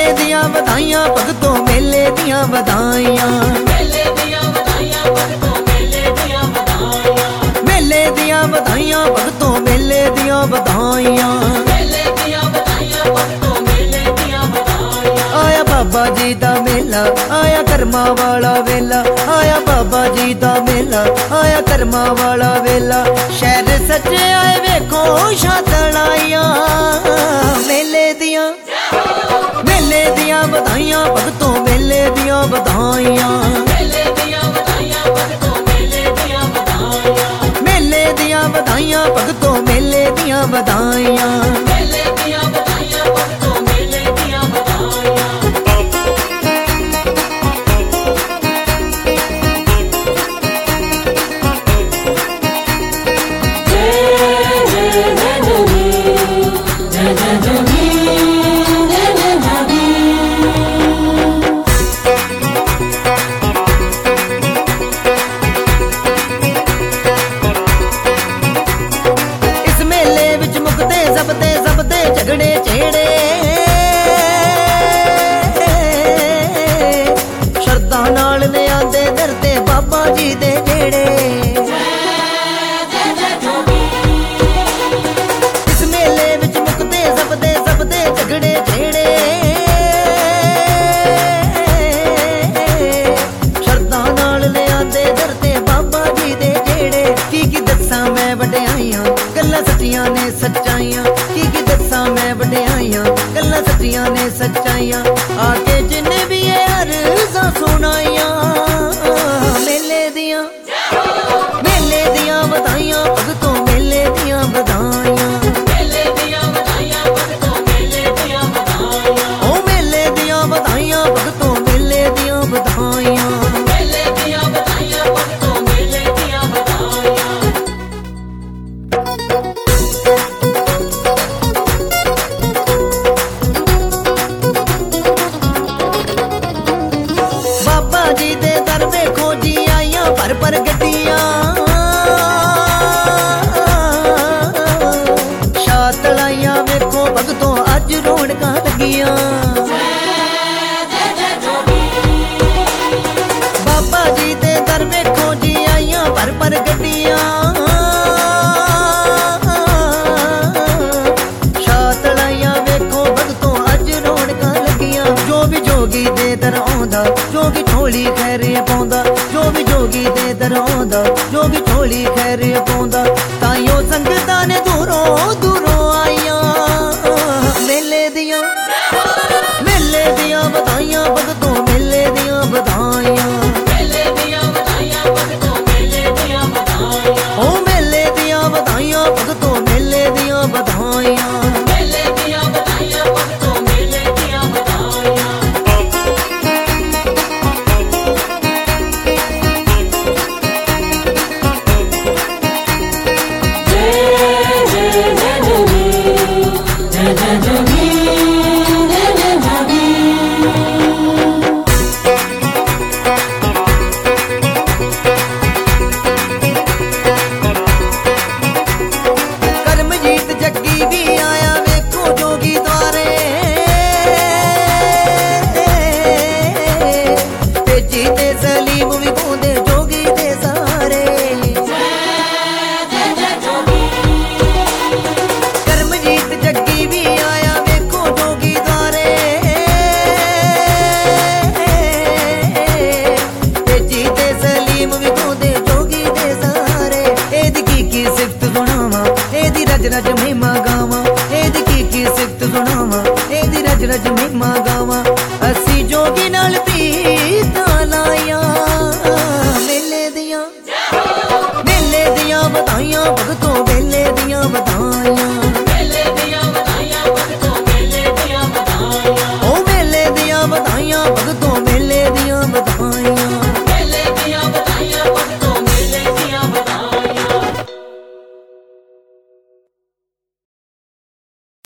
मेले दियां बधाइयां भगतों मेले दियां बधाइयां, मेले दियां बधाइयां भगतों मेले दियां बधाइयां, मेले दियां बधाइयां भगतों मेले दियां बधाइयां, मेले दियां बधाइयां भगतों मेले दियां बधाइयां। आया बाबा जी दा मेला आया कर्मा वाला वेला, आया बाबा जी दा मेला आया कर्मा वाला वेला। शहर सच्चे आए वेखो शातलाइयां, मेले दियां बधाइयां भगतों मेले दियां बधाइयां, मेले दियां बधाइयां भगतों मेले दियां बधाइयां, मेले दियां बधाइयां भगतों मेले दियां बधाइयां, मेले दियां बधाइयां भगतों मेले दियां बधाइयां। सबते झगड़े छेड़े शरदा नाल ने आंदे दरते बाबा जी दे नेड़े। इस मेले विच मुकदे सबते झगड़े छेड़े शरदा नाल ने आंदे दरते बाबा जी दे नेड़े। की दस्सां मैं वड्याइयां गल्लां सच्चियां ने सच्चाइयां, की दस्सां मैं वड्याइयां गल्लां सच्चियां ने सच्चाइयां। आके जिन्ने भी अर्ज़ां सुनाइयां मेले दियां बधाइयां भगतों मेले दियां बधाइयां, मेले दियां बधाइयां भगतों मेले दियां बधाइयां, ओ मेले दियां बधाइयां भगतों मेले दियां बधाइयां, मेले दियां बधाइयां भगतों मेले दियां बधाइयां। बाबा जी दे दर वेखो जी आइयां भर गड्डियां, शातलाइयां वेखो भगतों अज रौनकां लगियां। बाबा जी दे दर वेखो जी आइयां भर गड्डियां, शातलाइयां वेखो भगतों अज रौनकां लगियां। जो भी जोगी दे दर आउंदा जोगी झोली खैरे पाउंदा, जो भी जोगी दे दर आउंदा जोगी झोली खैरे पाउंदा। ताइयों संगतां ने दूरों आइयां मेले दियां बधाइयां भगतों मेले दियां बधाइयां, मेले दियां बधाइयां भगतों मेले दियां बधाइयां, ओ मेले दियां बधाइयां भगतों मेले दियां बधाइयां, मेले दियां बधाइयां भगतों मेले दियां बधाइयां। रज महिमा गावां एदी की सिफत सुनावां एदी रज महिमा